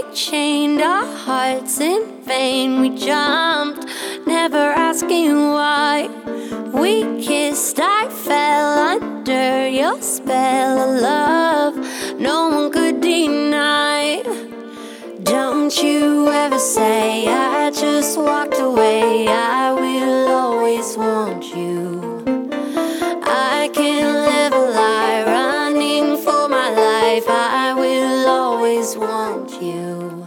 chained our hearts in vain. We jumped, never asking why. We kissed, I fell under your spell of love no one could deny. Don't you ever say I just walked away. I will always want you. I can't live a lie, running for my life. I will always want you.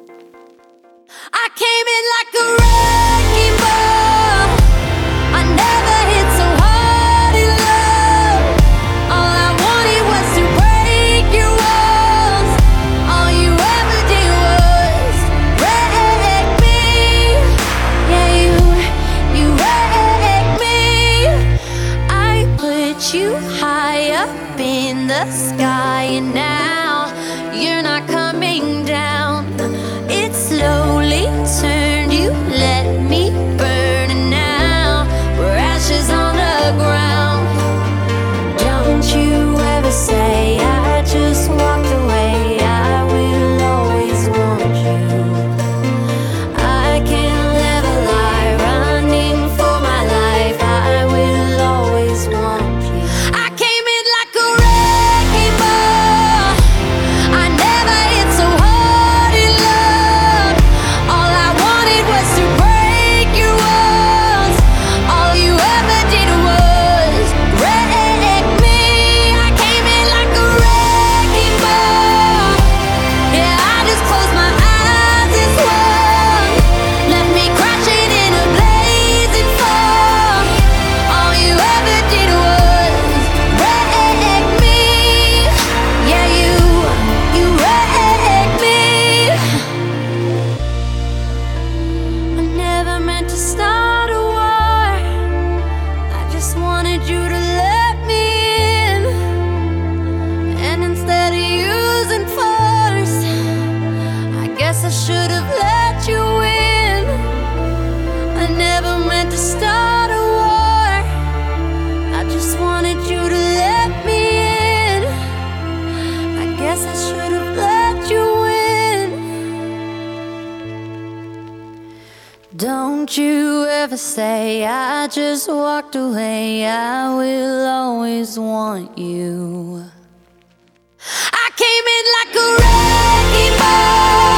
I came in like a wrecking ball. I never hit so hard in love. All I wanted was to break your walls. All you ever did was wreck me. Yeah, you wrecked me. I put you high up in the sky, and now you're not coming down. It slowly turned, you let me burn, and now we're ashes on the ground. Don't you ever say I just walked away. I will always want you. I can't live a lie, running for my life. I will always want you. I came in like a wrecking ball. I never hit so hard in love. All I wanted was to break your walls. All you ever did was wreck me. I came in like a wrecking ball. Yeah, I just closed my eyes and swung. Left me crashing in a blazing fall. All you ever did was wreck me. Yeah, you wrecked me. I never meant to start a war. I just wanted you to let me in. And instead of using force, I guess I should have let you in. I never meant to start a war. I just wanted you to let me in. I guess I should have let you in. Don't you ever say I just walked away. I will always want you. I came in like a wrecking ball.